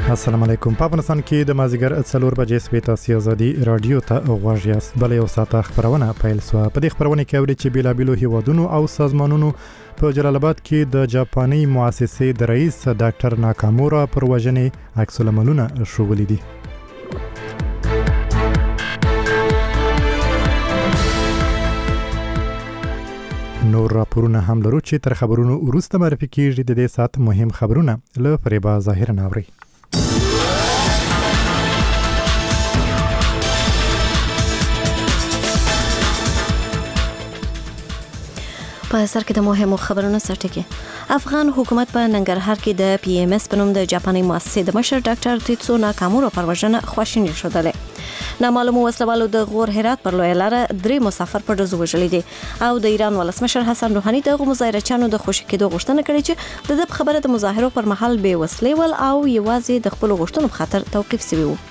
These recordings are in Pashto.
السلام علیکم. په افغانستان کې د مازیګر 4 بجې سوي تاسو ازادي رادیو ته غوږ یاست. بل یو ساعت خبرونه پیل شو. په دې خبرونه کې اوري چې بیلابیلو هیوادونو او سازمانونو په جلال آباد کې د جاپاني مؤسسې د رئیس ډاکټر ناکامورا پر وژنې عکس العملونه شوولې دي. نور راپورونه هم لرو چې تر خبرونو وروسته معرفي کیږي. د دې ساعت مهم خبرونه له فریبا ظاهر ناوري. په سر کې د مهمو خبرونو سرټکی. افغان حکومت په ننګرهار کې د پی ام اس په نوم د جاپاني مؤسسې د مشر ډاکټر تیتسو ناکامورا پر وژنه خواشینی شوه. نامعلومو وسلوالو د غور هرات پر لویه لاره 3 مسافر په ډزو وژلي دي او د ایران ولسمشر حسن روحاني د مظاهرچیانو د خوشی کېدو غوښتنه کړې چې د دې خبره د مظاهرو پر مهال به وسلې ول او یوازې د خپل غوښتنو په خاطر توقيف شوی وو.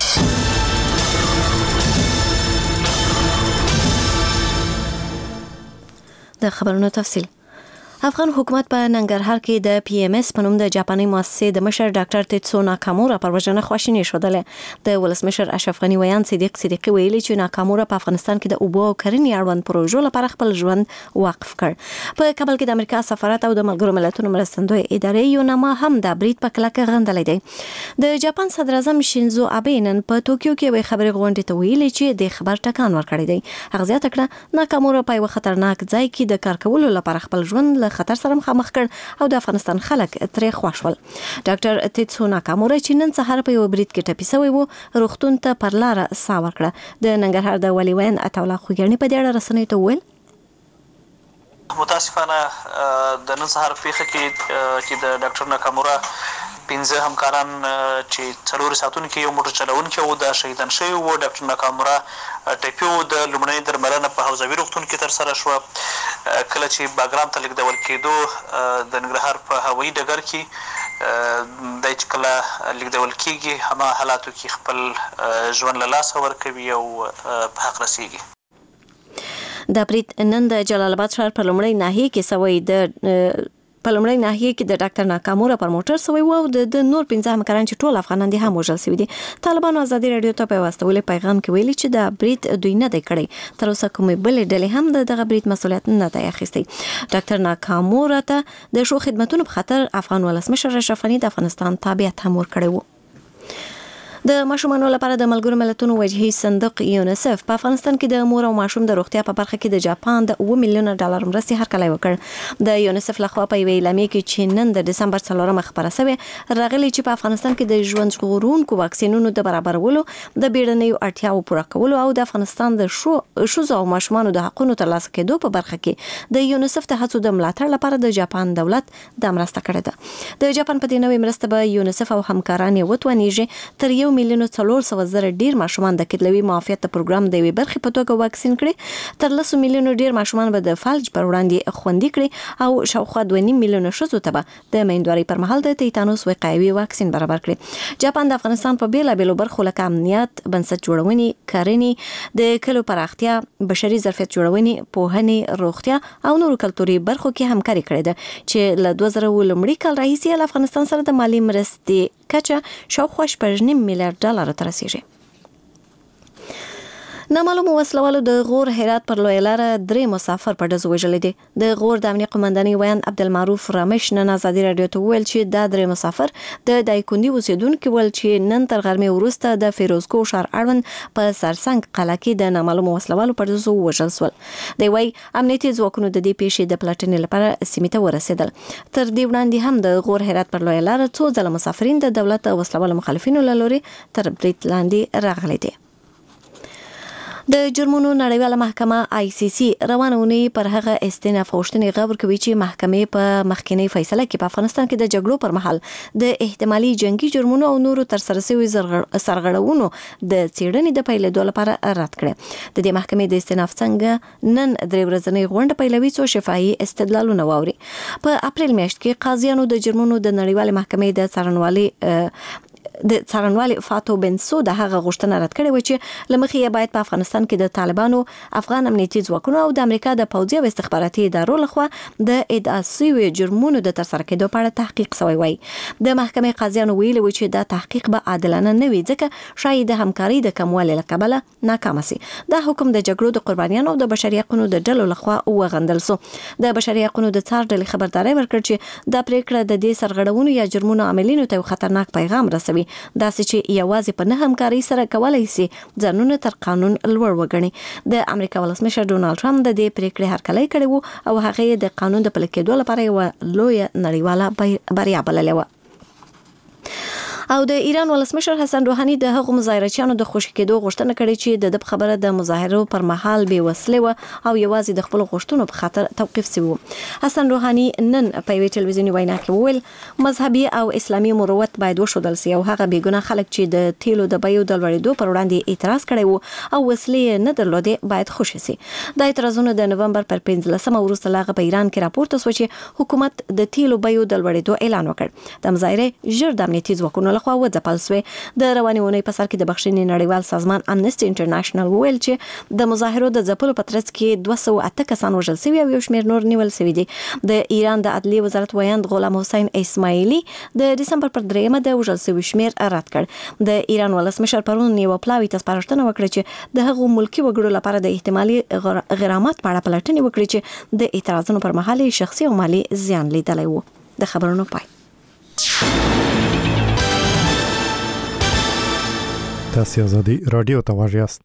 د خبرونو تفصیل. افغان حکومت په ننګرهار کې د پی ام اس په نوم د جاپاني مؤسسې د مشر ډاکټر تیتسو ناکامورا پر وژنه خواشینی شوه. د ولسمشر اشرف غنی ویان صدیقی ویلي چې ناکامورا په افغانستان کې د اوبو او کرنې اړوند پروژو لپاره خپل ژوند وقف کړ. په کابل کې د امریکا سفارت او د ملګرو ملتونو مرستندوی ادارې یو نامه هم د برید په کلکه غندلې دی. د جاپان صدر اعظم شینزو آبه نن په ټوکیو کې وی خبري غونډې ته ویلي چې د خبر ټکان ورکړی دی. هغه زیاته کړه ناکامورا په یو خطرناک ځای کې د کار کولو لپاره خپل ژوند له خطر سره مخامخ کړ او د افغانستان خلک ترې خوښ ول. ډاکټر تیتسو ناکامورا چې نن سهار په یو برید کې ټپي شوی وو روغتون ته پر لار سا ورکړه. د ننګرهار د ولي وین عطاالله خوګیانی په دې اړه رسنیو ته وویل متاسفانه د نن سهار پیښه کې د ډاکټر ناکامورا 15 همکاران چې 4 ساعتونو کې یو موټر چلونکی او د شهیدان شوی وو. ډاکټر ناکامورا ټپي وو. د لومړنۍ درملنه په حوزوي روغتون کې تر سره شوه. کله چې باګرام ته لیږدول کېدو د ننګرهار په هوایي ډګر کې د چې کله لیږدول کېږي همه حالاتو کې خپل ژوند له لاسه ورکوي او په حق رسیږي. د برید نن د جلال آباد ښار په لومړۍ ناحیه کې سوی د ډاکټر ناکامورا پر موټر سوی وو او د نور 15 همکاران چې ټول افغانان دي هم وژل شوي دي. طالبانو ازادي رادیو ته په واسطه پیغام کې ویلي چې د برید دوی نه دی کړی. تر اوسه کومې بلې ډلې هم دغه برید مسؤلیت نه دی اخیستی. ډاکټر ناکامورا ته د شو خدماتونو په خاطر افغان ولسمشر اشرف غنی د افغانستان تابعیت هم ورکړی وو. د ماشومانو لپاره د ملګرو ملتونو وجهي صندوق یونیسف په افغانستان کې د مور او ماشوم د روغتیا په برخه کې د جاپان د 2 میلیونه ډالر مرستې هرکلی وکړ. د یونیسف لخوا په ویلامې کې چې نن د دسمبر 4 خبره شوه راغلي چې په افغانستان کې د ژوند ژغورونکو واکسینونو د برابرولو د بیړنیو اړتیاو پوره کولو او د افغانستان د شوزو او ماشومانو د حقوقو ترلاسه کېدو په برخه کې د یونیسف د هڅو د ملاتړ لپاره د جاپان دولت د مرسته کړې ده. د جاپان په دې نوې مرسته به یونیسف او همکاران یې وتوانیږي تر 1 میلیون 400,000 ډیر ماشومان د کډلوي معافیت پروګرام د وی برخې په توګه واکسین کړي. تر 10 میلیونو ډیر ماشومان به د فلج پر وړاندې خوندي کړي او شاوخوا 2.5 میلیونه ښځو ته به د میندوارۍ پر مهال د تیتانوس وقایوي واکسین برابر کړي. جاپان د افغانستان په بیلابیلو برخو لکه امنیت، بنسټ جوړونې، کرنې، د کلو پراختیا، بشري ظرفیت جوړونې، پوهنې، روغتیا او نورو کلتوري برخو کې همکاري کړې ده چې له 2000 لومړي کال راهیسې له افغانستان سره د مالی مرستې کچه شاوخوا 8.5 میلیارډ ډالر ته رسیږي. نامعلومو وسلوالو د غور هرات پر لویه لاره 3 مسافر په ډزو وژلي دي. د غور د امنیه قومندانۍ ویان عبدالمعروف رامش نن ازادي رادیو ته ویل چې دا 3 مسافر د دایکندي اوسیدونکو ول چې نن تر غرمې وروسته د فیروزکو ښار اړوند په سرسنګ قلعه کې د نامعلومو وسلوالو په ډزو وژل شول. دی وايي امنیتي ځواکونو د دې پیښې د پلټنې لپاره سیمې ته ورسېدل. تر دې وړاندې هم د غور هرات پر لویه لاره څو ځله مسافرین د دولت او وسلوالو مخالفینو له لوري تر برید لاندې راغلي دي. د جرمونو نړیواله محکمه ICC روانه اونۍ پر هغه استئناف غوښتنې غور کوي چې محکمې په مخکنی فیصله کې په افغانستان کې د جګړو پر مهال د احتمالي جنگي جرمونو او نورو ترسره شوي سرغړونو د څېړنې د پیلېدو لپاره رد کړې. د دې محکمې د استئناف څنګه نن 3 ورځنۍ غونډه پیلوي څو شفاهي استدلالونه واوري. په اپریل میاشت کې قاضیانو د جرمونو د نړیواله محکمې د څارنوالۍ د څارنوال فاتو بنسو د هغه غوښتنه رد کړې و چې لمخې باید په افغانستان کې د طالبانو افغان امنیتي ځواکونو او د امریکا د پوځي او استخباراتي ادارو لخوا د ادعا شویو جرمونو د ترسره کېدو په اړه تحقیق شوی وای. د محکمې قاضیانو ویلي و چې دا تحقیق به عادلانه نه وي ځکه شاید د همکاري د کموالي له کبله ناکام شي. دا حکم د جګړو د قربانیانو او د بشري حقوقو د ډلو لخوا وغندل شو. د بشري حقوقو د څار ډلې خبرداري ورکړ چې دا پریکړه د دې سرغړونو یا جرمونو عاملینو ته خطرناک پیغام رسوي، داسې چې یوازې په نه همکاري سره کولای شي ځانونه تر قانون لوړ وګڼي. د امریکا ولسمشر ډونالد ټرمپ د دې پریکړې هرکلی کړی وو او هغه د قانون د پلي کېدو لپاره یو لوی نړیواله بریا بللې و. او د ایران ولسمشر حسن روحاني د هغو مظاهرچیانو د خوشی کېدو غوښتنه کړې چې د خبره د مظاهرو پر مهال بې وسلې و او یوازې د خپل غوښتنو په خاطر توقيف شوی. حسن روحاني نن په وی ټلویزیونی وینا کې وویل مذهبي او اسلامي مروت باید وشودل شي او هغه بیګناه خلک چې د تیلو د بیو د لوړېدو پر وړاندې اعتراض کړي وو او وسلې نه درلودې باید خوشی شي. د اعتراضونو د نومبر پر 15 وروسته لاغه په ایران کې راپورته شو چې حکومت د تیلو بیو د لوړېدو اعلان وکړ. د مظاهره ژر د امنیتي ځواکونو لخوا وځپل شوې. د رواني اونۍ په سر کې د بخښنې نړیوال سازمان امنیسټي انټرنیشنل ویل چې د مظاهرو د ځپلو په ترڅ کې 208 کسان وژل شوي او یو شمېر نور نیول شوي دي. د ایران د عدلیې وزارت ویاند غلام حسین اسماعیلی د دسمبر پر 3 د وژل شوي شمېر رد کړ. د ایران ولسمشر پرون یو پلاوی ته سپارښتنه وکړه چې د هغو ملکی وګړو لپاره د احتمالي غرامت په اړه پلټنې وکړي چې د اعتراضونو پر مهال شخصي او مالی زیان لیدلی وو. د خبرونو پای. تاسو آزادي رادیو ته واژیاست.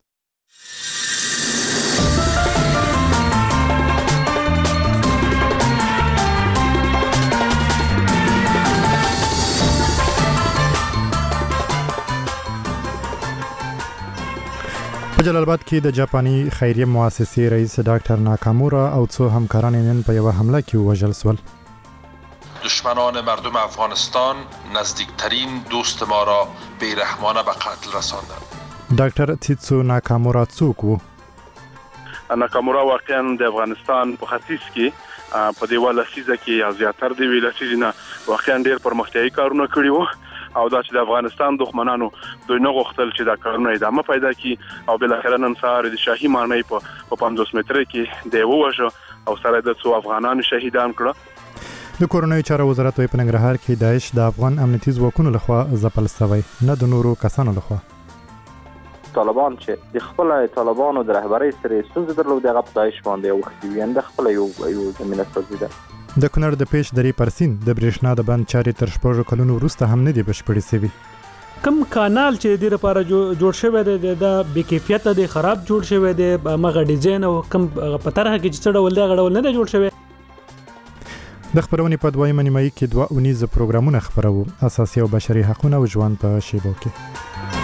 په جلال آباد کې د جاپاني خیریه مؤسسې رئیس ډاکټر ناکامورا او څو همکاران نن په یو حمله کې وژل شول. دشمنان مردم افغانستان نزدیکترین دوست ما را بیرحمانه به قتل رساندند. ډاکټر تیتسو ناکامورا څوک وو؟ ناکامورا واقعا د افغانستان په ختیځ کې په دیوال لسیزه کې یا زیاتره دی ویل چې نه واقعا ډیر پرمختیایي کارونه کړی وو او دا چې د افغانستان دښمنانو دوی نه غوښتل چې دا کارونه ادامه پیدا کړي او بل اخر نن سهار د شاهي مانای په 50 متر کې دی ووژه او سره د څو افغانانو شهیدان کړه. د کورنیو چارو وزارت په ننګرهار کې داعش د افغان امنیتي ځواکونو لخوا ځپل شوی، نه د نورو کسانو لخوا. طالبان چې د خپل طالبانو د رهبرۍ سره ستونزې درلودې هغه په داعش باندې وختي د خپل یو زمينه سازي ده. د کونړ د پیش درې پرسین د برېښنا د بند چارې تر 4 کلونو وروسته هم نه دی بشپړې شوی. کم کانال چې د لپاره جوړ شوی دی د بې کیفیت دی، خراب جوړ شوی دی، مغه ډیزاین او کم په طرحه کې چې څړول دی غړول نه جوړ شوی. د خبرونې په دویمه نیمایي کې 2 اونیزه پروګرامونه خبرو، اساسي او بشري حقوقونه او ژوند په شیبو کې.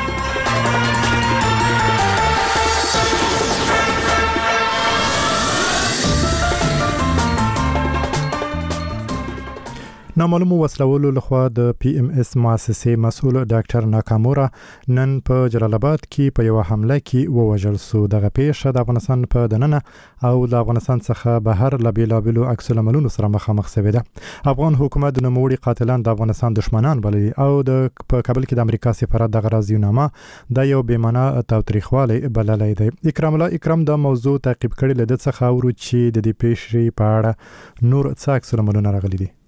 نامعلوم وسلوالو لخوا د پی ام اس مؤسسې مسؤل ډاکټر ناکامورا نن په جلال آباد کې په یو حمله کې ووژل شو. دغه پیښه د افغانستان په دننه او د افغانستان څخه بهر له بیلابیلو عکس العملونو سره مخامخ شوی ده. افغان حکومت د نوموړي قاتلان د افغانستان دشمنان بللي او د په کابل کې د امریکا سفارت د غرضیونامه د یو بیمانه تاوتریخوالی بللی دی. اکرام الله اکرام د موضوع تعقیب کړي لده څخه اورو چې د دې پیښې په اړه نور څه عکس العملونه راغلي دي.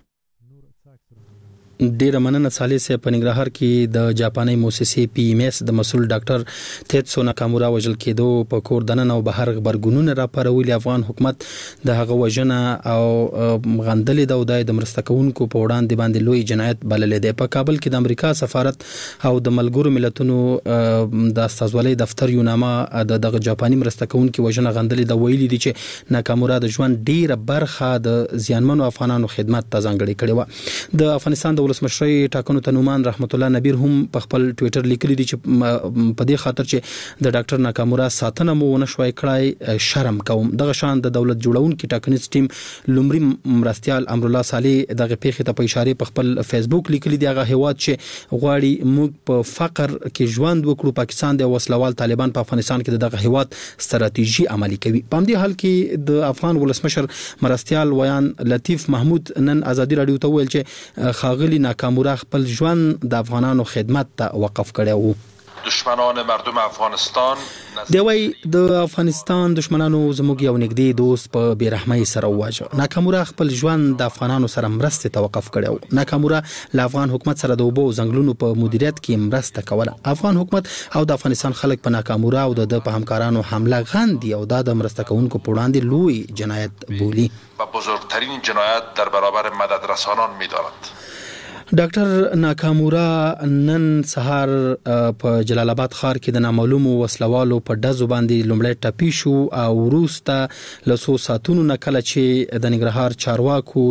ډیره مننه صالح صاحب. په ننګرهار کې د جاپاني مؤسسې پی ام اس د مسؤل ډاکټر تیتسو ناکامورا وژل کېدو په کور دننه او بهر خبرګونونه راپارولي. افغان حکومت د هغه وژنه او غندلې د ودای د مرسته کوونکو په وړاندې باندې لوی جنایت بللې ده. په کابل کې د امریکا سفارت او د ملګرو ملتونو د استازولۍ دفتر یو نامه د جاپاني مرسته کوونکو وژنه غندلې د ویلي دي چې ناکامورا د ژوند ډیره برخه د زیانمنو افغانانو خدمت ته ځانګړې کړې و. د افغانستان ولسمشر ټاکنو ته نومان رحمت الله نبیر هم په خپل ټوئیټر لیکلي دي چې په دې خاطر چې د ډاکټر ناکامورا ساتنه مو نشوي کړای شرم کوم. دغه شان د دولت جوړونکو ټاکنیز ټیم لومړی مرستيال امر الله صالح دغه پیښه ته په اشاره په خپل فیسبوک لیکلي دی. هغه هیواد چې غواړي موږ په فقر کې ژوند وکړو، پاکستان د وسلوال طالبان په افغانستان کې دغه هیواد ستراتیژي عملي کوي. په همدې حال کې د افغان ولسمشر مرستيال ویان لطیف محمود نن ازادي رادیو ته ویل چې خاغلی ویلي ناکامورا خپل ژوند د افغانانو خدمت ته وقف کړی وو. دشمنان مردم افغانستان دی وای د افغانستان دشمنانو زموږ یو نږدې دوست په بیرحمۍ سره وواژه. ناکامورا خپل ژوند د افغانانو سره مرسته توقف کړو. ناکامورا له افغان حکومت سره د اوبو ځنګلونو په مدیریت کې مرسته کوله. افغان حکومت او د افغانستان خلک په ناکامورا او د په همکارانو حمله غندي او د مرسته کوونکو په وړاندې لوی جنایت بولی و بزرگترین جنایت در برابر مدد رسانان می‌دارد. ډاکټر ناکامورا نن سهار په جلال آباد ښار کې د نامعلومو وسلوالو په ډزو باندې لومړی ټپي شو او وروسته له څو ساعتونو نه کله چې د ننګرهار چارواکو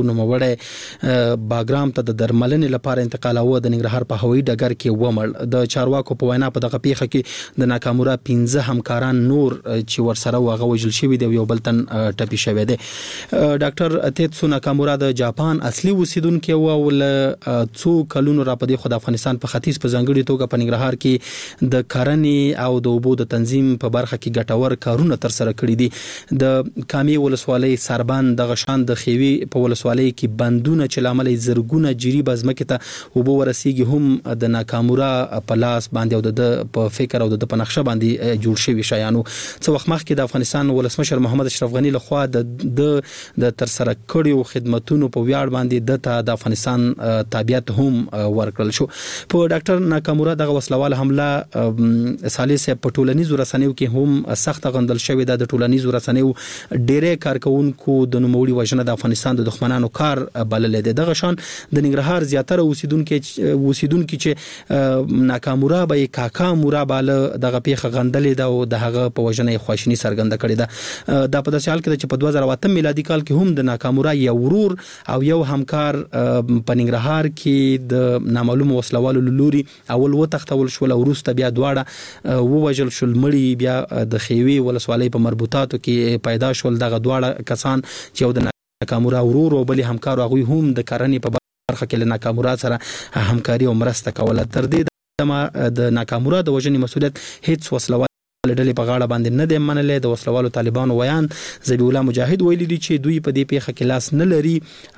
نوموړی باګرام ته د درملنې لپاره انتقالاوه د ننګرهار په هوایي ډګر کې ومړ. د چارواکو په وینا په دغه پیښه کې د ناکامورا 15 همکاران نور چې ورسره وغه وژل شوي دي او یو بل تن ټپي شوی دی. ډاکټر تیتسو ناکامورا د جاپان اصلي اوسیدونکی و او څو کلونو را پدې خو د افغانستان په ختیځ په ځانګړي توګه په ننګرهار کې د کرنې او د اوبو د تنظیم په برخه کې ګټور کارونه تر سره کړي دي. د کامي ولسوالۍ سربند د غشان د خيوي په ولسوالۍ کې بندونه چې لامل زرګونه جری بزمکه ته اوبو ورسیږي هم د ناکامورا په لاس باندې او د په فکر او د پنښه باندې جوړ شوی شایانو. څو وخت مخکې د افغانستان ولسمشر محمد اشرف غنی لخوا د تر سره کړیو خدماتونو په ویاړ باندې د افغانستان تابعیت هم ورکړل شو. په ډاکټر ناکامورا دغه وسلوال حمله سالسه په ټولنیزو رسنیو کې هم سخت غندل شوې ده. د ټولنیزو رسنیو ډېرې کارکونکو د نوموړي وژنه د افغانستان د دښمنانو کار بلل دي. دغه شان د ننګرهار زیاتره اوسیدونکو چې ناکامورا به کاکا مورا بال دغه پیښه غندلې ده او دغه په وژنه خواشینی څرګنده کړې ده. د په داسې حال کې چې په 2008 میلادي کال کې هم د ناکامورا یو ورور او یو همکار په ننګرهار کې د نامعلوم وسلوالو لوري اول وتختول شو او وروسته بیا دواړه ووجل شول. مړی بیا د خيوي ولسوالۍ په مربوطاتو کې پیدا شول. دغه دواړه کسان چې یو د ناکامورا ورور او بل همکار هغه هم د کرنې په برخه کې له ناکامورا سره همکاري او مرسته کوله. تر دې د ناکامورا د وژنې مسؤلیت هیڅ وسلوال ډلې په غاړه باندې نه دی منلې. د وسلوالو طالبانو ویان ذبیح الله مجاهد ویلي دي چې دوی په دې پیښه کې لاس نه لري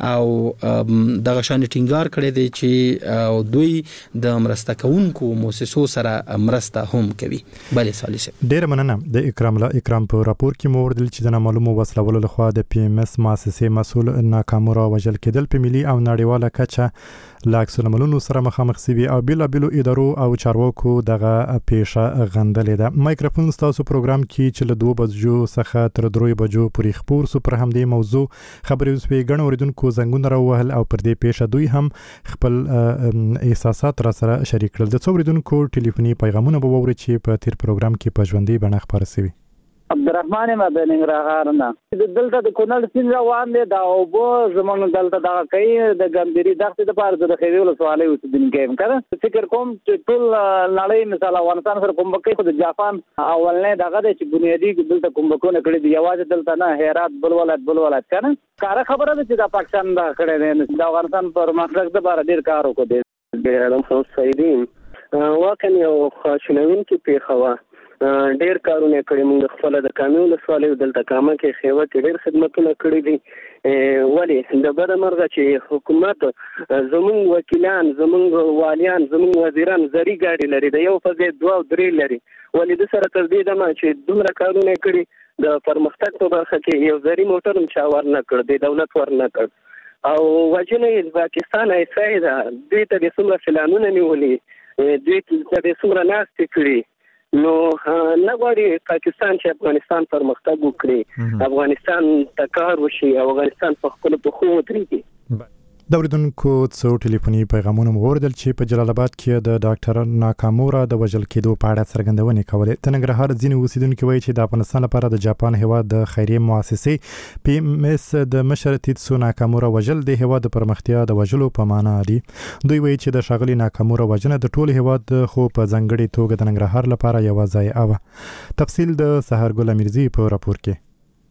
او دغه شان ټینګار کړی دی چې دوی د مرسته کوونکو مؤسسو سره مرسته هم کوي. بلې سالسه ډیر مننه. د اکرام په راپور کې مو وردل چې د نامعلومو وسلوالو لخوا د پی ام اس مؤسسې مسول ناکامورا وژل کېدل په ملي او نړیواله کچه لاکس ملونو سره مخامخ سوي او بلابلو ادارو او چارواکو دغه پیښه غندلې ده. مایکروفون ستاسو پروګرام کې چې له 2 بجو څخه تر 3 بجو پورې خبر سو پر همدې موضوع خبرې وسوي. غن اوریدونکو زنګون راوهل او پر دې پیښه دوی هم خپل احساسات را سره شریک کړل. د څو اوریدونکو ټلیفوني پیغامونه به ووري چې په تیر پروګرام کې په ژوندۍ بڼه خبر شوي. عبدالرحمن مدني راغارنه دلته د کونړ سیند روان دی دا او بو زمونږ دلته دا کوي د ګمبيري دغه د پاره د خېویل سوالي اوسیدونکو هم کړه. فکر کوم چې ټول نړۍ مثال افغانستان سره کوم بکې خو د جاپان اولنې دغه د بنیادی دلته کوم بکونه کړی دی یوازې دلته نه هرات بل ولایت کنه کار خبره ده چې د پاکستان دا کړی دی. د افغانستان پر مخلص د بار ډیر کار وکړي. ډیرم خو سیدین واکه یو خاصنوین کې پیښوا ډیر کارونه کړی. موږ خپل د کامیو لسوالې دلته کامه کې خیوه کې ډیر خدمتونه کړی دي. ولی د بره مرغه چې حکومت زموږ وکیلان زموږ والیان زموږ وزیران زری ګاډي لري د یو په ځای 2 او 3 لري. ولی د سره تر دې دمه چې دومره کارونه کړی د پرمختګ په برخه کې یو زری موټر هم چا ورنه کړ د دولت ورنه کړ او وجنه پاکستان ایسای دا دوی ته د څومره فلانونه نیولې دوی ته د څومره ناست کړی. نو نه غواړي پاکستان چې افغانستان پرمختګ وکړي افغانستان تکار وشي او افغانستان په خپل پخو ودرېږي. د اوریدونکو څو ټلیفوني پیغامونه مو وردل چې په جلال آباد کې د ډاکټر ناکامورا د وژل کېدو په اړه څرګندونې کولې. د ننګرهار ځینې اوسیدونکو وایي چې د افغانستان لپاره د جاپان هیواد د خیریه مؤسسې پی ام اس د مشر تیتسو ناکامورا وژل د هیواد د پرمختیا د وژلو په معنا دي. دوی وایي چې د ښاغلي ناکامورا وژنه د ټول هیواد خو په ځانګړي توګه د ننګرهار لپاره یو ځای اوه. تفصیل د سحرګل امیرزي په راپور کې.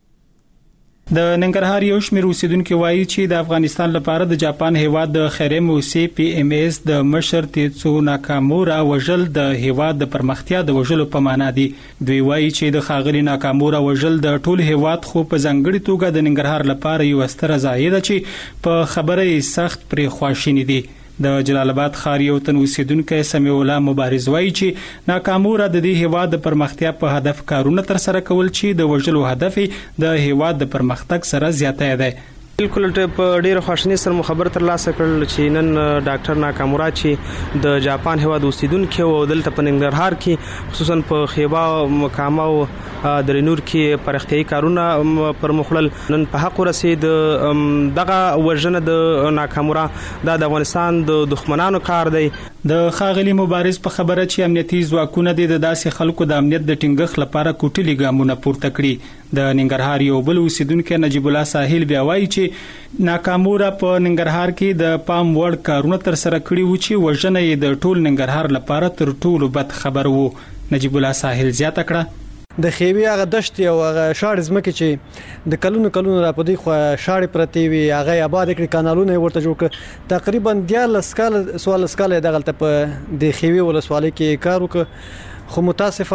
د ننګرهار یو شمېر اوسیدونکو وایي چې د افغانستان لپاره د جاپان هیواد د خیریه مؤسسې پی ام اس د مشر تیتسو ناکامورا وژل د هیواد د پرمختیا د وژلو په معنا دي. دوی وایي چې د ښاغلي ناکامورا وژل د ټول هیواد خو په ځانګړي توګه د ننګرهار لپاره یو ستره ضایعه ده چې په خبره سخت پرې خواشینی دي. د جلال آباد ښار یو تن اوسیدونکی سمیع الله مبارز وایي چې ناکاموره د دې هیواد د پرمختیا په هدف کارونه تر سره کول چې د وژلو هدف د هیواد د پرمختګ سره زیاتی دی. بالکل په ډیره خوشنۍ سره خبر تر لاسه کړل چې نن ډاکټر ناکامورا چې د جاپان هیواد اوسیدونکو او دلته په ننګرهار کې خصوصا په خیبا مقام او درنور کې پرختیايي کارونه پر مخړل نن په حق رسید دغه وژنه د ناکامورا د افغانستان د دښمنانو کار دی. د خاغلی مبارز په خبره چې امنیتي ځواکونه د داسې خلکو د امنیت د ټینګښت لپاره کوټلي ګامونه پورته کړي. د ننګرهار یو بل اوسیدونکو نجیب الله ساحل بیا وایي چې ناکاموره په ننګرهار کې د پام وړ کارونه تر سره کړي و چې وژنه یې د ټول ننګرهار لپاره تر ټولو بد خبر وو. نجیب الله ساحل زیاته کړه د خیوی هغه دشت او هغه شاړ زمکه چې د کلونو را پدې خو شاړ پرتی وي هغه آباد کړي کانالونه ورته جوړ کړ تقریبا 14 کال دغلته په د خیوی ولسوالۍ کې کار وکړ خو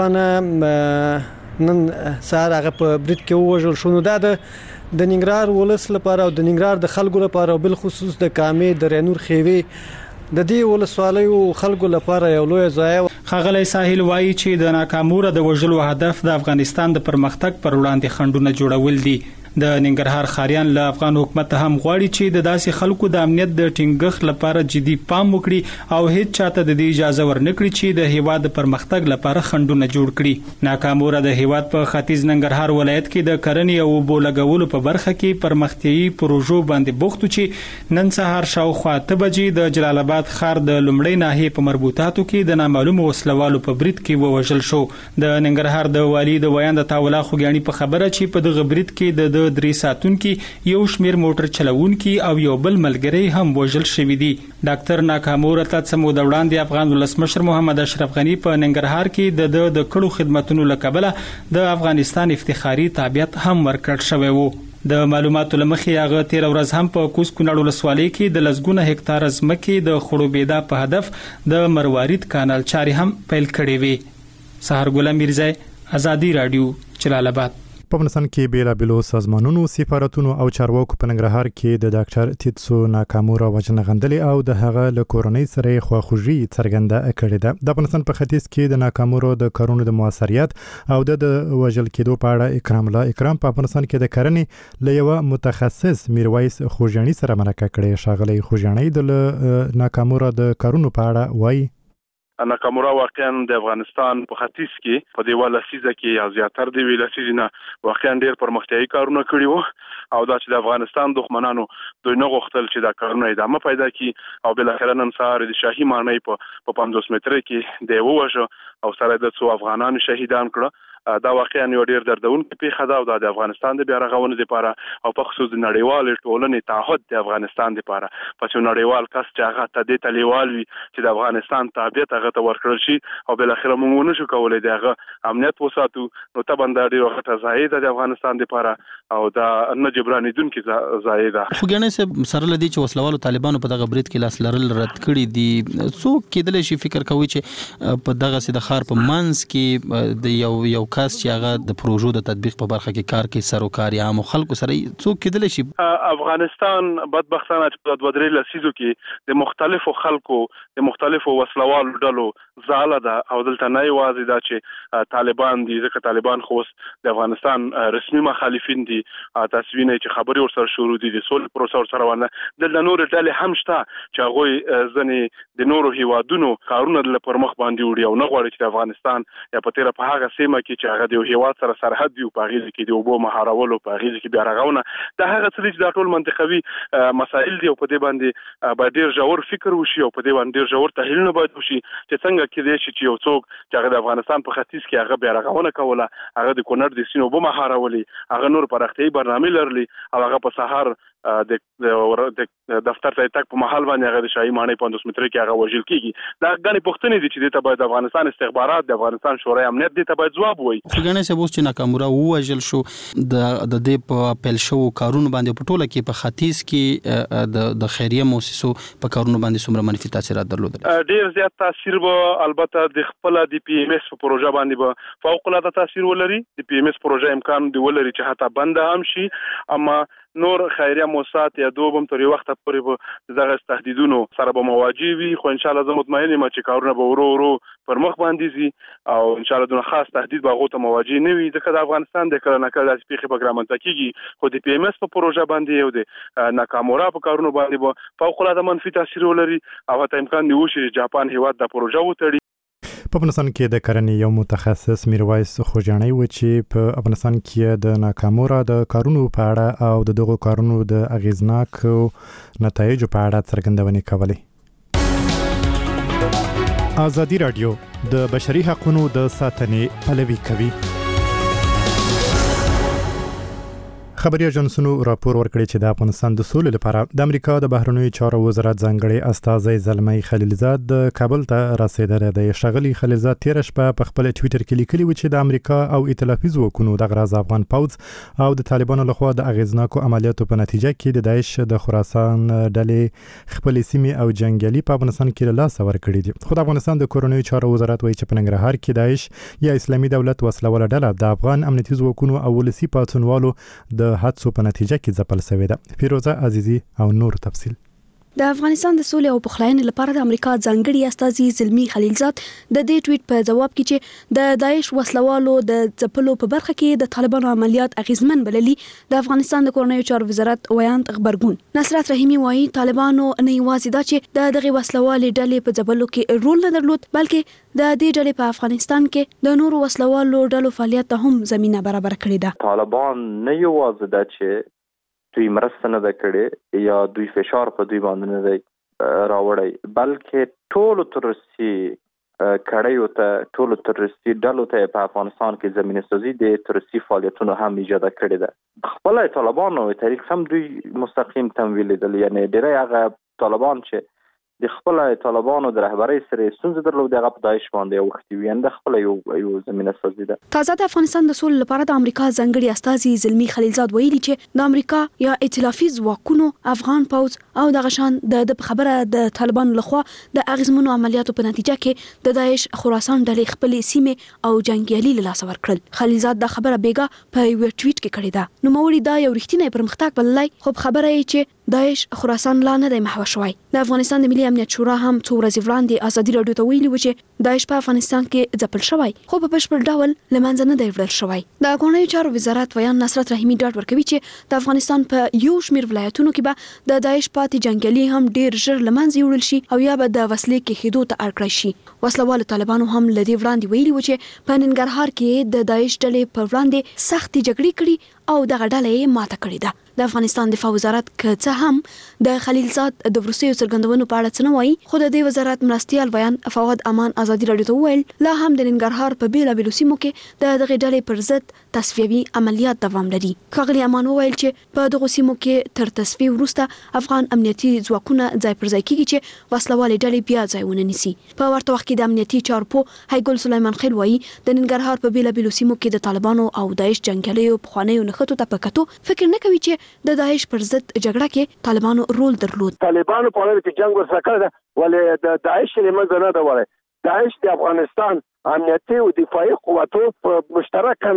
متاسفانه نن سهار هغه په برید کې وژل شو. نو دا د ننګرهار ولس لپاره او د ننګرهار د خلکو لپاره او بل خصوص د کامې د رینور خیوی د دې ولسوالۍ او خلکو لپاره یو لوی ضایع. خاغلی ساحل وایي چې د ناکاموره د وژلو هدف د افغانستان د پرمختګ پر وړاندې خنډونه جوړول دي. د ننګرهار خاریان له افغان حکومت هم غواړي چې د داسې خلکو د امنیت د ټینګښت لپاره جدي پام وکړي او هیڅ چاته د دې اجازه ورنکړي چې د هیواد د پرمختګ لپاره خنډونه جوړ کړي. ناکاموره د هیواد په ختیځ ننګرهار ولایت کې د کرنې او اوبو لګولو په برخه کې پرمختیايي پروژو باندې بوخت چې نن سهار شاوخوا 8 بجې د جلال آباد ښار د لومړۍ ناحیې په مربوطاتو کې د نامعلومو وسلوالو په برید کې ووژل شو. د ننګرهار د والي د ویاند تاولا خوګیانی په خبره چې په دغه برید کې د 3 ساتونکو یو شمیر موټر چلوونکي او یو بل ملګری هم وژل شوی دي. ډاکټر ناکاموره ته سمو د وړاندې افغان ولسمشر محمد اشرف غنی په ننګرهار کې د کړو خدماتونو لکبله د افغانستان افتخاري تابعیت هم ورکړ شوی وو. د معلوماتو لمخې هغه 13 ورځ هم په کوز کونړ ولسوالۍ کې د لسګونه هکتار ځمکې د خړوبېدا په هدف د مروارید کانال چاري هم پیل کړې وي. سحر میرزا ازادي رادیو جلال آباد. په افغانستان کې بیلابېلو سازمانونو سفارتونو او چارواکو په ننګرهار کې د ډاکټر تیتسو ناکامورا وژنه غندلې او د هغه له کورنۍ سره خواخوږي څرګنده کړې ده. د افغانستان په ختیځ کې د ناکامورا د کارونو د موثریت او د وژل کېدو په اړه اکرام الله اکرام په افغانستان کې د کرنې له یو متخصص میرویس خوږیانی سره مرکه کړې. ښاغلی خوږیانی د ناکامورا د کارونو په اړه وایي ناکامورا واقعا د افغانستان په ختیځ کې په دیواله سیزه کې یا زیاتره دی ویل سیزنه واقعا ډیر پرمختیايي کارونه کړی وو او دا چې د افغانستان دښمنانو دوی نه غوښتل چې دا کارونه ادامه پیدا کړي او بل اخر نن سهار د شاهي مانای په 50 متر کې دی ووژه او سره د څو افغانانو شهیدان کړه. دا واقعا یو ډیر دردونکې پیښه ده او د افغانستان د بیا رغونې لپاره او په خصوص د نړیوال ټولنې تعهد د افغانستان لپاره پس یو نړیوال کس چې هغه ته د تلیوال وي چې د افغانستان تابعیت هغه ته ورکړل شي او بل اخر موږ نشو کولای دغه امنیت وساتو. نو ته باندې ډیر وخت زاید د افغانستان لپاره او دا نه جبرانیدونکې زاید. خوګیانی سره لدی چې وسلوالو طالبانو په دغه برید کې لاس لرل رد کړی دي. څوک کېدل شي فکر کوي چې په دغه سید خار په منځ کې د یو کس چې هغه د پروژو د تطبیق په برخه کې کار کوي سروکار یا خلکو سره څوک کېدل شي. افغانستان بدبختانه چې په 2 لسیزو کې د مختلفو خلکو د مختلفو وسلوالو ډلو زاله ده او دلته نه یوازې دا چې طالبان دي ځکه طالبان خو د افغانستان رسمي مخالفین دي تاسو وینئ چې خبري ورسره شروع دي د سول پروسه سره ونه د نور ډلې هم شته چې هغه ځنې د نورو هیوادونو کارونه د پرمخ باندې وړي او نه غواړي چې افغانستان یا په تیره په هغه سیمه کې چې هغه د هیواد سره سرحد دی په غیږ کې د اوبو مهارولو په غیږ کې بیا رغونه د هغه څه چې د ټول منطقوي مسایل دی او په دې باندې باید ډیر ژور فکر وشي او په دې باندې ډیر ژور تحلیلونه باید وشي چې څنګه کېدای شي چې یو څوک چې هغه د افغانستان په ختیځ کې هغه بیا رغونه کوله هغه د کونړ د سینو اوبو مهارولي هغه نور پرختیايي برنامه لرلي او هغه په سهار د دفتر ته تک په محل باندې هغه د شاهي مانای 50 متر کې هغه وژل کیږي. دا غني پښتنې دي چې د باید افغانستان استخبارات د افغانستان شورای امنیت دي ته باید جواب وایي. څنګه چې اوس چې ناکامورا وژل شو د دې په پیل شو کارونو باندې په ټوله کې په ختیځ کې د خیریه مؤسسو په کارونو باندې څومره منفي تاثیرات درلودل؟ ډیر زیات تاثیر به البته د خپل د پی ام اس په پروژه باندې به فوق العاده تاثیر ولري. د پی ام اس پروژه امکان دی ولري چې حتی بند هم شي اما نور خیریه موسسات یا دوبم تر وخت پورې دغه تهدیدونو سره به مواجه وي خو ان شاء الله زه مطمئن یم چې کارونه به ورو پر مخ باندې زی او ان شاء الله دغه خاص تهدید به غوته مواجه نه وي ځکه د افغانستان د کله نه کله سپیخي پروګرام تکیږي خو د پی ام اس په پروژه باندې یو د ناکامورا په کارونو باندې فوق العاده منفي تاثیر ولري او حتی امکان دی وشي جاپان هیواد د پروژه وتړي. په افغانستان کې د کرنې یو متخصص میرویس خوجانی و چې په افغانستان کې د ناکامورا د کارونو په اړه او د دغو کارونو د اغیزناکو نتایجو په اړه څرګندونې کولې. ازادي راډیو د بشري حقوقو د ساتنې پلوي کوي. خبري اژانسونو راپور ورکړی چې د افغانستان د سولې لپاره د امریکا د بهرنیو چارو وزارت ځانګړي استازی زلمی خلیلزاد د کابل ته رسیدلی دی. ښاغلي خلیلزاد تېره شپه په خپل ټویټر کې لیکلي و چې د امریکا او ائتلافي ځواکونو د غراز افغان پوځ او د طالبانو لخوا د اغیزناکو عملیاتو په نتیجه کې د داعش د خراسان ډلې خپلې سیمې او جنګیالي په افغانستان کې له لاسه ورکړي دي. خو د افغانستان د کورنیو چارو وزارت وایي چې په ننګرهار کې داعش یا اسلامي دولت وسله واله ډله د افغان امنیتي ځواکونو او ولسي پاڅونوالو د حادثو په نتیجه کې ځپل شوې ده. فیروزه عزیزی او نور تفصیل. د افغانستان د سولې او پخلاینې لپاره د امریکا ځانګړي استازي زلمی خلیلزاد د دې ټویټ په جواب کې چې د داعش وسلوالو د ځپلو په برخه کې د طالبانو عملیات اغیزمن بللي د افغانستان د کورنیو چارو وزارت ویاند خبرګون نصرت رحیمی وایي طالبانو نه یوازې دا چې د دغه وسلوالې ډلې په ځپلو کې رول نه درلود بلکې د دې ډلې په افغانستان کې د نورو وسلوالو ډلو فعالیت ته هم زمينه برابر کړې ده. طالبان نه یوازې دا چې دوی مرسته نه کړي یا دوی فشار په دوی باندې نه دی راوړی بلکې ټولو ترورستي کړیو ته ټولو ترورستي ډلو ته په افغانستان کې زمینه سازي د ترورستي فعالیتونو هم ایجاد کړي ده. خپل طالبانو تاریخ هم دوی مستقیم تمویل دي یعنی ډیری هغه طالبان چې د خپل طالبانو د رهبرۍ سره ستونزې درلودې هغه په داعش باندې اوښتي وي د خپل یو زمينه سازي ده. تازه د افغانستان د سولې لپاره د امریکا ځانګړي استازي زلمی خلیلزاد ویلي چې د امریکا یا ائتلافي ځواکونو افغان پوځ او د غشان د خبره د طالبانو لخوا د اغیزمنو عملیاتو په نتیجه کې د داعش خراسان ډلې خپلې سیمې او جنگیالي له لاسه ورکړل. خلیلزاد دا خبره بیګا په یو ټویټ کې کړې ده. نو موري دا یو رښتینی پرمختګ بللای خو خبره یې چې داعش خراسان لا نه دی محو شوی. د افغانستان د ملي امنیت شورا هم څو ورځې وړاندې ازادي راډیو ته ویلي و چې داعش په افغانستان کې ځپل شوی خو په بشپړ ډول له منځه نه دی وړل شوی. د کورنیو چارو وزارت ویان نصرت رحیمی ډاډ ورکوي چې د افغانستان په یو شمېر ولایتونو کې به د داعش پاتې جنگیالي هم ډیر ژر له منځه وړل شي او یا به د وسلې کې خېدو ته اړ کړی شي. وسلوال طالبانو هم لدی وړاندې ویلي و چې په ننګرهار کې د داعش ډلې په وړاندې سخت جګړې کړې او دغه ډلې ماته کړې ده. د افغانستان دفاع وزارت که هم د خلیلزاد د وروستیو څرګندونو په اړه څه نه وایي خو د دې وزارت مرستیال بیان فواد امان ازادي راډیو ته وویل لا هم د ننګرهار په بیلابیلو سیمو کې د دغه ډلې پر ضد تصفیوي عملیات دوام لري. ښاغلي امان وویل چې په دغه سیمو کې تر تصفیه وروسته افغان امنیتي ځواکونه ځای پر ځای کیږي چې وسلوالې ډلې بیا ځایونه نیسي. په ورته وخت کې د امنیتي چارپو هیګل سلیمان خیل وایي د ننګرهار په بیلابیلو سیمو کې د طالبانو او داعش جنگیالیو په خوانیو نخښتو ته پکاتو فکر نه کوي چې د داعش پر ضد جګړه کې طالبانو رول درلود. طالبانو په اړه چې جنگ ورسره کړی ولې د داعش لمنځه نه ده وړی. داعش د افغانستان امنیتي او دفاعي قوتو په مشترکاً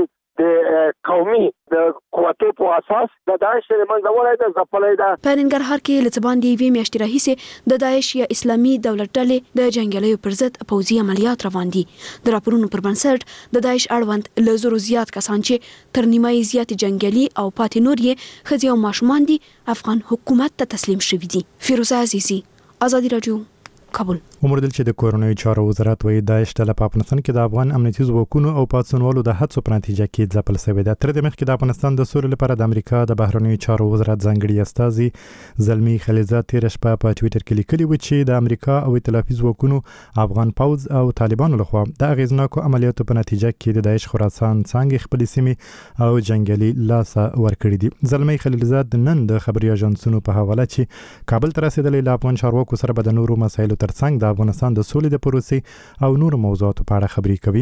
د قومي د قوتو په اساس د داعش لمنځه وړی ده ځپلی ده. په ننګرهار کې له څه باندې یوې میاشتې راهیسې د داعش یا اسلامي دولت ډلې د جنګیالیو پر ضد پوځي عملیات روان دي. د راپورونو پر بنسټ د داعش اړوند له زرو زیات کسان چې تر نیمایي زیات جنګیالي او پاتې نور یې ښځې او ماشومان دي افغان حکومت ته تسلیم شوي دي. فیروزه عزیزی ازادي راډیو کابل. ومردل چې د کورنیو چارو وزارت وایي داعش ډله په افغانستان کې د افغان امنیتي ځواکونو او پاڅونوالو د هڅو په نتیجه کې ځپل شوې ده. تر دې مخکې د افغانستان د سولې لپاره د امریکا د بهرنیو چارو وزارت ځانګړي استازي زلمی خلیلزاد تېره شپه په ټویټر کې لیکلي و چې د امریکا او ائتلافي ځواکونو افغان پوځ او طالبانو لخوا د اغیزناکو عملیاتو په نتیجه کې د داعش خراسان څنګه خپلې سیمې او جنگیالي لاسه ورکړي دي. زلمی خلیلزاد نن د خبري اژانسونو په حواله چې کابل ته رسیدلی له افغان چارواکو سره به د نورو مسایلو ترڅنګ د افغانستان د سولې د پروسې او نور موضوعاتو په اړه خبرې کوي.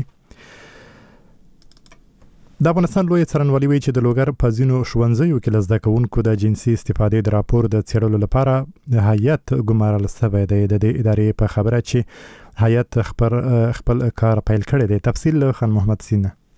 د افغانستان لوی څارنوالي وایي چې د لوګر په ځینو ښوونځیو کې له زده کوونکو د جنسي استفادې د راپور د څېړلو لپاره هیئت ګمارل شوی دی. د دې ادارې په خبره چې هیئت خپل کار پیل کړی دی. تفصیل خان محمد سینه.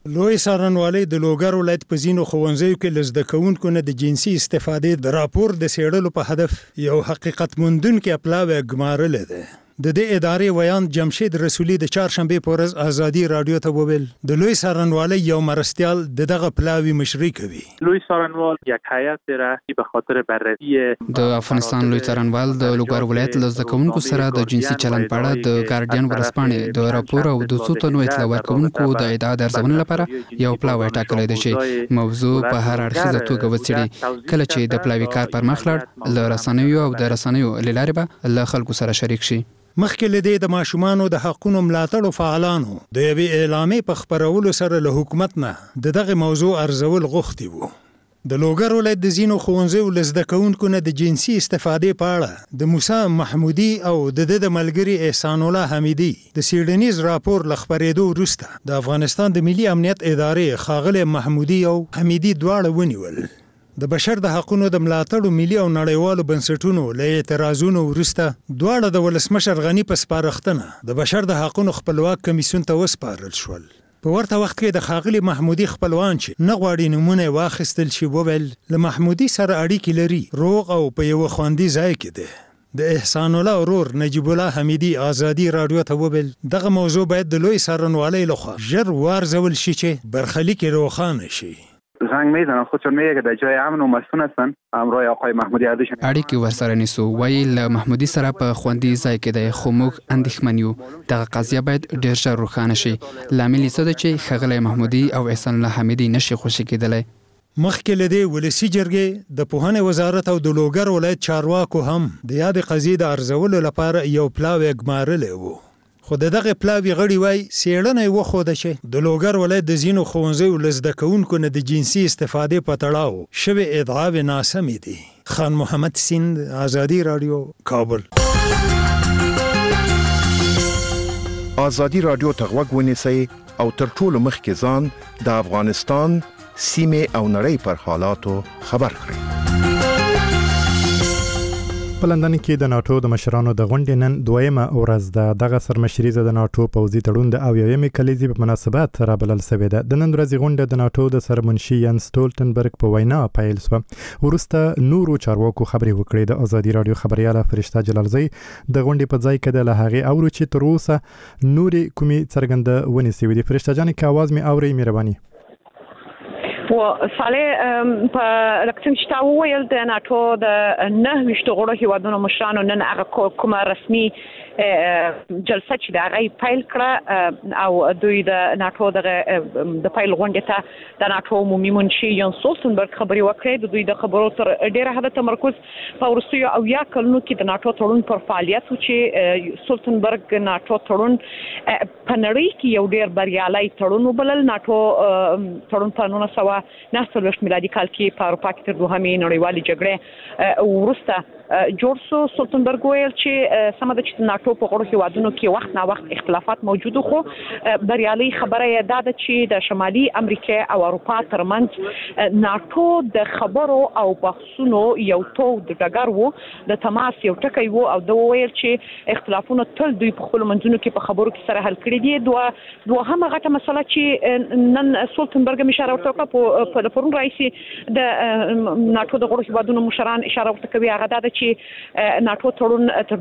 لوی څارنوالۍ د لوګر ولایت په ځینو ښوونځیو کې له زده کوونکو نه د جنسي استفادې د راپور د څېړلو په هدف یو حقیقت موندونکی پلاوی ګمارلې ده. د دې ادارې ویان جمشید رسولي د چهارشنبې په ورځ ازادي رادیو ته وویل د لوی څارنوالۍ یو مرستیال دغه پلاوی مشري کوي. لوی څارنوال یک هیئت را به خاطر بررسی د افغانستان لوی څارنوال د لوګر ولایت له زده کوونکو سره د جنسي چلند په اړه د ګارډین ورځپاڼې د راپور او د څو تنو اطلاع ورکوونکو د ادعا د ارزونې لپاره یو پلاوی ټاکلی دی چې موضوع په هر اړخیزه توګه وڅېړي. کله چې د پلاوي کار پر مخ لاړ له رسنیو او د رسنیو له لارې به له خلکو سره شریک شي. مخکې له دې د ماشومانو د حقونو ملاتړو فعالانو د یوې اعلامیې په خپرولو سره له حکومت نه دغه موضوع ارزول غوښتي وو. د لوګر ولایت د ځینو ښوونځیو له زده کوونکو نه د جنسي استفادې په اړه د موسی محمودي او د ملګري احسان الله حمیدي د سیډنیز راپور له خپرېدو وروسته د افغانستان د ملي امنیت ادارې ښاغلی محمودي او حمیدي دواړه ونیول. د بشر د حقونو د ملاتړو ملي او نړیوالو بنسټونو له اعتراضونو وروسته دواړه د ولسمشر غني په سپارښتنه د بشر د حقونو خپلواک کمیسیون ته وسپارل شول. په ورته وخت کې د ښاغلي محمودي خپلوان چې نه غواړي نومونه واخیستل شي وویل له محمودي سره اړیکې لري، روغ او په یوه خوندي ځای کې دی. د احسان الله ورور نجیب الله حمیدي ازادي رادیو ته وویل دغه موضوع باید د لوی څارنوالۍ لخوا ژر وارزول شي چې برخلیک روښانه شي. زنگ میزنن خودشون میگه که در جای امن و مسکون هستن همراه آقای محمودی ارزش اړیکې ورسره نیسو وایي له محمودي سره په خوندي ځای کې دی، خو موږ اندېښمن یو دغه قضیه باید ډېر ژر روښانه شي. لامل یې څه ده چې ښاغلی محمودي او احسان الله حمیدي نشي خوشي کېدلی. مخکې له دې ولسي جرګې د پوهنې وزارت او د لوګر ولایت چارواکو هم د یادې قضیې د ارزولو لپاره یو پلاوی ګمارلی و. خو دغه پلاوی غړي وای څېړنه یې وښوده چې د لوګر ولایت د ځینو ښوونځیو له زده کوونکو نه د جنسي استفادې په تړاو شوې ادعاوې ناسمې دي. خان محمد سیند، ازادي رادیو، کابل. ازادي رادیو ته غوږ ونیسئ او تر ټولو مخکې ځان د افغانستان سیمې او نړۍ پر حالاتو خبر کړئ. په لندن کې د ناتو د مشرانو د غونډې نن دویمه ورځ ده. دغه سرمشریزه د ناتو پوځي تړون د اویاومې کلیزې په مناسبت رابلل شوې ده. د نن ورځې غونډه د ناتو د سرمنشي ین سټولټنبرګ په وینا پیل شوه. وروسته نورو چارواکو خبرې وکړې. د ازادي رادیو خبرياله فرشته جلالزی د غونډې په ځای کې د هغې اورو چې تر اوسه نورې کومې څرګندونې شوې دي. فرشته جان که आवाज مې اوري مهرباني. و صالح په لکه چې تا وویل د ناتو د 9 غړو هیوادونو مشرانو نن هغه کومه رسمي جلسه چې د هغه پیل کړه او دوی د ناتو د پیل غونډې ته د ناتو عمومي منشي ین سولټنبرګ خبري وکړې. د دوی د خبرو تر ډیره حد تمرکز په وروستیو او یا کلونو کې د ناتو تړون پر فعالیت چې سولټنبرګ ناتو تړون په نړۍ کې یو ډیر بریالي تړون وبلل. ناتو تړون په 1949 میلادي کال کې په اروپا کې تر دوهمې نړیوالې جګړې وروسته جوړ شو. سولټنبرګ ویل چې سمه ده چې ناتو په غړو هیوادونو کې وخت نا وخت اختلافات موجود خو بریالي خبره یې ده چې د شمالي امریکا او اروپا ترمنځ ناتو د خبرو او بحثونو یو تو د ډګر وو، د تماس یو ټکی وو او د ویل چې اختلافونه تل دوی په خپل منځونو کې په خبرو کې سره حل کړي دي. دوهمه غټه مسله چې نن سولټنبرګ اشاره ورته په پرون رئیس د ناتو د غړو هیوادونو مشران اشاره ورته کوي هغه ده چې ناتو تړون تر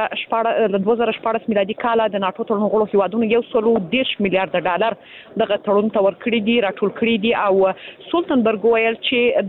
2014 میلادي کال د ناتو تړون غړو هیوادونو 110 میلیارډ ډالر دغه تړون ته ورکړي دي، راټول کړي دي او سولټنبرګ ویل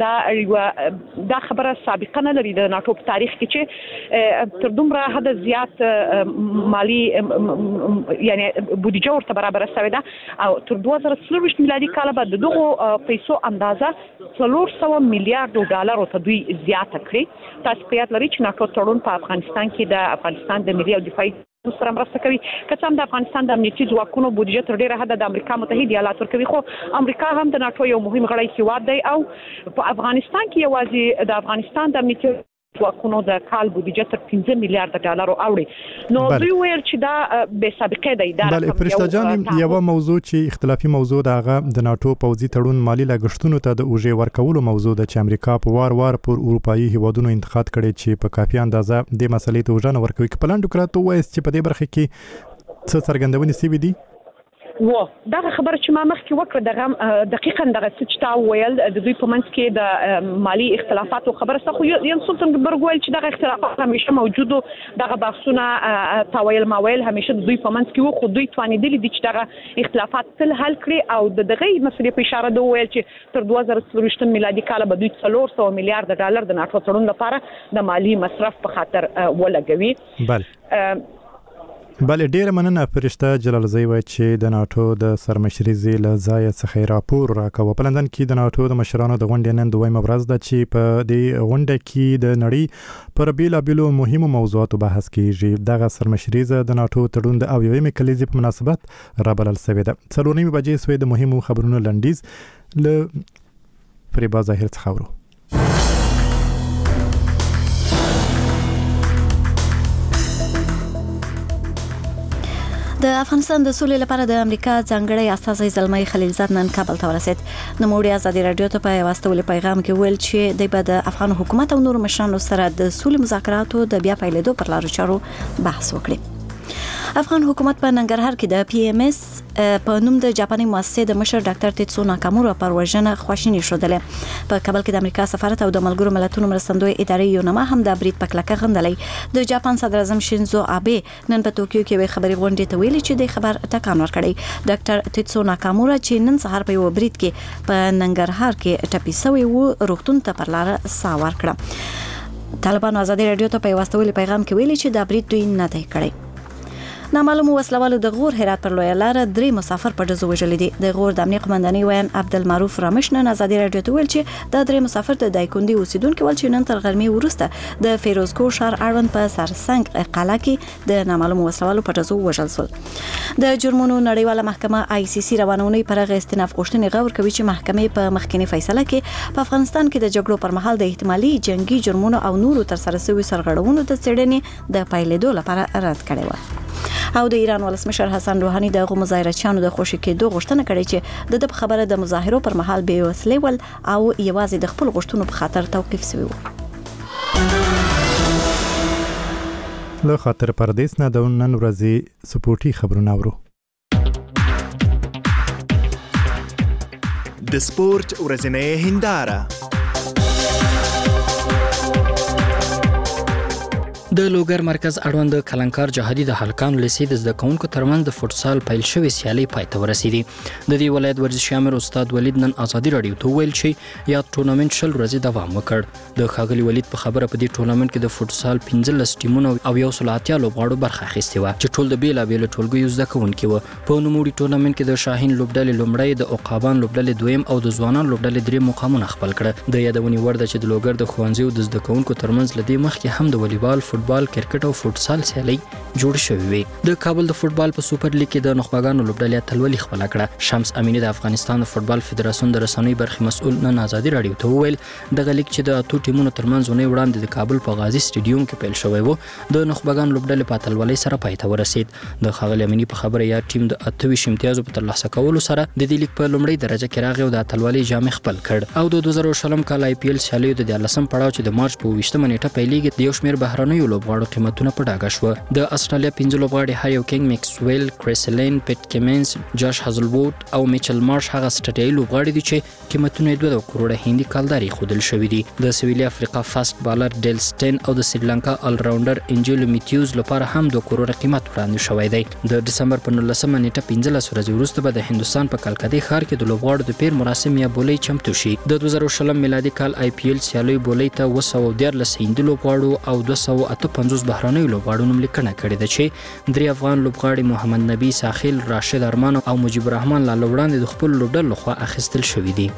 چې دا خبره سابقه نه لري د ناتو په تاریخ کې چې تر دومره حد زیات مالی یعنی بودیجه ورته برابر شوې ده او تر 2023 میلادي کال بعد دغه پیسو اندازه 400 میلیارډ ډالر ته دوی زیاته کړې. تاسو په یاد لرئ چې ناتو تړون په افغانستان کې د افغانستان د ملي او دفاعي سره مرسته کوي. که څه هم د افغانستان د امنیتي ځواکونو بودیجه تر ډیره حد د امریکا متحده ایالات ورکوي، خو امریکا هم د ناتو یو مهم غړی هیواد دی او په افغانستان کې یوازې د افغانستان د امنیتي ځواکونو د کال بودیجه تر 15 میلیارډ ډالر اوړي. نو دوی ویل چې دا به سابقه دی. بله فرشته جان، یو موضوع چې اختلافي موضوع د هغه د ناتو پوځي تړون مالی لګښتونو ته د اوجه ورکولو موضوع ده چې امریکا په وار پر اروپאי هیوادونو انتقاد کړي چې په کافي اندازه د مسلې ته اوجه نه ورکوي. کپلان ډیموکرات وایي چې په دې برخه کې څه څرګندونې شوې دي. و دا خبره چې ما مخکې وکړه دغه دقیقاً دغه څه تا ویل د دوی په منځ کې د مالی اختلافات او خبره څه خو ین سولتنبرګ ویل چې دغه اختلافات همیشه موجود او دغه بحثونه تاویل ماویل همیشه د دوی په منځ کې وو خو دوی توانیدل دي چې دغه اختلافات تل حل کړي او دغه مسلې په اشاره دوه ویل چې تر 2023 میلادي کال به دوی 400 میلیارډ ډالر د ناتو تړون لپاره د مالی مصرف په خاطر ولګوي. بله ډیره مننه فرشته جلالزی وای چې د ناتو د سرمشري زیل ځای څخه راپور راکوه. په لندن کې د ناتو د مشرانو د غونډې نن دویمه ورځ ده چې په دې غونډه کې د نړۍ پر بیلابیلو مهمو موضوعاتو بحث کیږي. دغه سرمشري د ناتو تړون د اویمې کلیزې په مناسبت رابلل شوې ده. 4:30 بجې سوې د مهمو خبرونو لنډیز له فریبا ظاهر څخه ورو. د افغانستان د سولې لپاره د امریکا ځانګړی استازی زلمی خلیلزاد نن کابل ته ورسید. نوموړي ازادي رادیو ته په واسطه پیغام کې ویل چې د افغان حکومت او نور مشرانو سره د سولې مذاکراتو د بیا پیلېدو پر لارو چارو بحث وکړي. افغان حکومت په ننګرهار کې د پی ام اس په نوم د جاپاني مؤسسې د مشر ډاکټر تیتسو ناکامورا پر وژنه خواشینی شودلې. په کابل کې د امریکا سفارت او د ملګرو ملتونو مرستندوی ادارې یو نامه هم د برید په کلکه غندلې. د جاپان صدر اعظم شینزو آبه نن په توکیو کې خبري غونډې ته ویلي چې د خبر ټکان ورکړی. ډاکټر تیتسو ناکامورا چې نن سهار په یو برید کې په ننګرهار کې ټپي شوی و روغتون ته پر لار سا ورکړه. طالبانو ازادي رادیو ته په واسطه پیغام کې ویلي چې دا برید دوی نه دی کړی. نامعلوم وسلوالو د غور هرات پر لوی لار 3 مسافر په دزو وژل دي. د غور د امنیت قومندانۍ وین عبدالمعروف رامش نن ازادي رادیو ته ویل چې د 3 مسافر د دایکوندي اوسیدونکو ول چې نن تر غرمې ورسته د فیروزکو شهر اړوند په سرسنګ قلعه کې د نامعلوم وسلوالو په دزو وژل شول. د جرمونو نړیواله محکمه آی سی سی روانونی پر استناف غوښتنې غور کوي چې محکمې په مخکینی فیصله کې په افغانستان کې د جګړو پر مهال د احتمالي جنگي جرمونو او نورو تر سره شوی سرغړونو د څېړنې د پیلېدو لپاره رد کړي و. او د ایران ولسمشر حسن روحاني د مظاهرچیانو د خوشی کېدو غوښتنه کړې چې د خبره د مظاهرو پر مهال به وسلې ول او یوازې د خپل غوښتنو په خاطر توقيف شوی و. له خاطر پردیس نه د نن ورځې سپورتي خبرونه اورو. د سپورت ورځنۍ هنداره. د لوګر مرکز اړوند کلنکار جهادي د هلکانو لیسې د زده کوونکو ترمنځ د فوټسال پیل شوی سیالي پای ته ورسېدي. د دې ولایت ورزشي امر استاد ولید نن ازادي رادیو ته ویل چې یا ټورنمنت شل ورځې دوام وکړ. د خاغلی ولید په خبره په دې ټورنمنت کې د فوټسال 15 ټیمونو او یو سلاتیا لوبغاړو برخه اخیستې و چې ټول د بیلابیل ټولګیو زده کوونکي و. په نوموړي ټورنمنت کې د شاهین لوبډلې لومړی، د عقابان لوبډلې دویم او د ځوانان لوبډلې درې مقامونه خپل کړه. د یادونې وړ ده چې د لوګر د ښوونځیو د زده کوونکو ترمنځ لدې مخکې هم د والیبال، فوټبال، کرکټ او فوټسال سیالي جوړ شوې وي. د کابل د فوټبال په سوپر لیګ کې د نخبګانو لوبډلې اتلولي خپل کړه. شمس امینی د افغانستان د فوټبال فدراسیون د رسنۍ برخې مسؤل نن ازادي رادیو ته وویل دغه لیګ چې د اتو ټیمونو ترمنځ ونې وړاندې د کابل په غازی سټیډیوم کې پیل شوی و د نخبګانو لوبډلې په اتلولي سره پای ته ورسید. د خاغلی امینی په خبره یا ټیم د 28 امتیازو په ترلاسه کولو سره د دې لیګ په لومړۍ درجه کې راغی او د اتلولي جام خپل کړ. او د 2020 کال آی پی ایل سیالیو د 13 پړاو چې د مارچ په 20 نیټه پیلېږي د یو شمېر بهرنیو لوبغاړو قیمتونه په ډاګه شو. د استرالیا 15 لوبغاړي هاریو کینګ، میکسویل، کریسلین، پیټ کیمنز، جاش هازلووډ او میچل مارش هغه سټډي لوبغاړي دي چې قیمتونه 2 کروڑه هندي کالداري خودل شوې دي. د سویلي افریقا فاست بالر ډیل سټین او د سریلانکا آل راونډر انجیلو میتیوز لپاره هم 2 کروڑه قیمت وړاندې شوی دی. د دسمبر په 19 نیټه 15 ورځې وروسته به د هندستان په کلکتې ښار کې د لوبغاړو د پیر مراسم یا بولې چمتو شي. د 2020 میلادي کال آی پی ایل سیالي بولې ته 214 هندي لوبغاړو او 258 بهرنیو لوبغاړو نوملیکنه کړې ده چې 3 افغان لوبغاړي محمد نبی ساحل، راشد ارمان او مجيب الرحمن لا وړاندې د خپل لوبډل لخوا اخیستل شوې دي.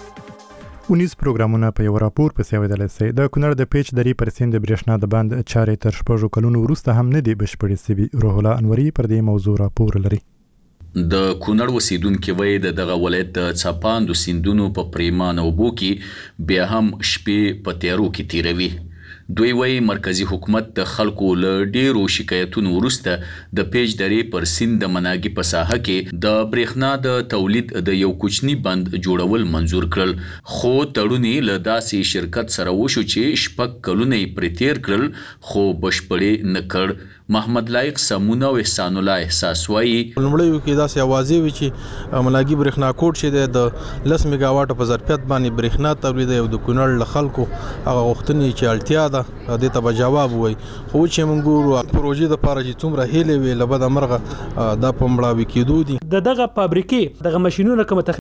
ونیز پروګرامونه په یو راپور پسې ویدل سي. د کونړ د پیچ دری پر سیند برېښنا د باند چارې تر شپږو کلونو وروسته هم نه دی بشپړې سوي. روح الله انوري پر دې موضوع راپور لري. د کونړ اوسیدونکو وایي دغه ولایت د څپاندو سیندونو په پریمان اوبو کې بیا هم شپې په تیارو کې تیروي. دوی وایي مرکزی حکومت د خلکو له ډیرو شکایتونو وروسته د پیج درې پر سیند د مناګي په ساحه کې د برېښنا د تولید د یو کوچني بند جوړول منزور کړل، خو تړون له داسې شرکت سره وشو چې شپږ کلونه یې پرې تیر کړل خو بشپړې نه کړ. محمد لایق سمونه او احسان الله احساس وایي لومړی کې داسې اوازې وي چې مناګي برېښنا کوټ چې د 10 میگا واټ په ظرفیت باندې برېښنا تولید او د کونړ له خلکو هغه غوښتنې چې اړتیا ده د ته به جواب وای، خو چې موږ ګورو پروژې د پاره چې څومره هیلې وي لبد مرغه دا په مړاوي کېدو دي. دغه فابریکې دغه ماشينونه کوم